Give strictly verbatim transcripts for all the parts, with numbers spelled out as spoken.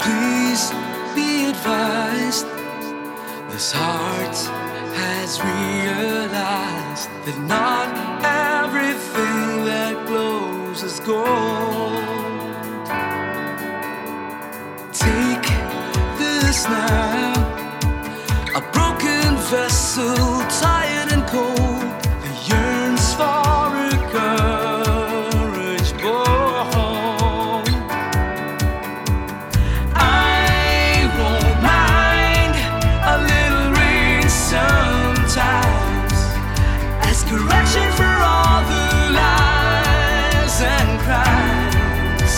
Please be advised, this heart has realized that not everything that glows is gold. Take this now, a broken vessel, tired and cold, that yearns for a courage born. I won't mind a little rain sometimes, as correction for all the lies and crimes.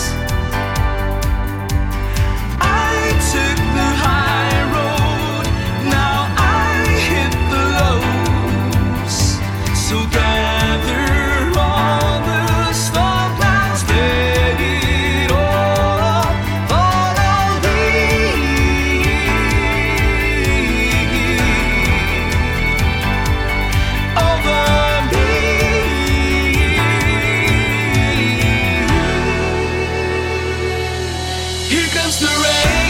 I took the high road, now I hit the lows. So gather all the storm clouds, let it all follow me. Over me. Here comes the rain.